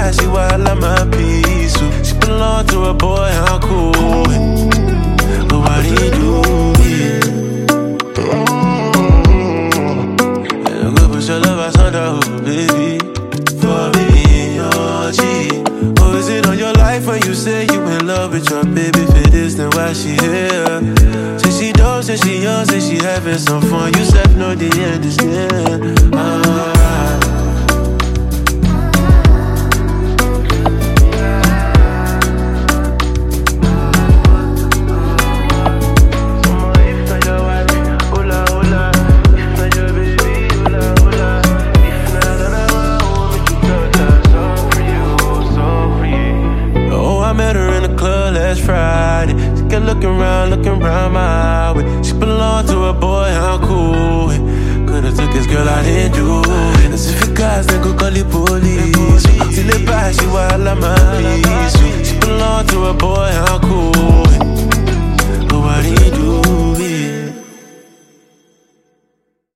bad, she wild like my peace. She belong to a boy, I'm cool with. But what he do, yeah. Go put your love outside the baby. For me, oh gee. Oh, is it on your life when you say you in love with your baby? For this, then why she here? Say she don't, say she young, say she having some fun. You said no, the end is near. Friday, she kept looking around my way. She belonged to a boy, I'm cool with. Could've took this girl, I didn't do it. As if it guys, then go call the police. Till it back, she wild like my peace. She belonged to a boy,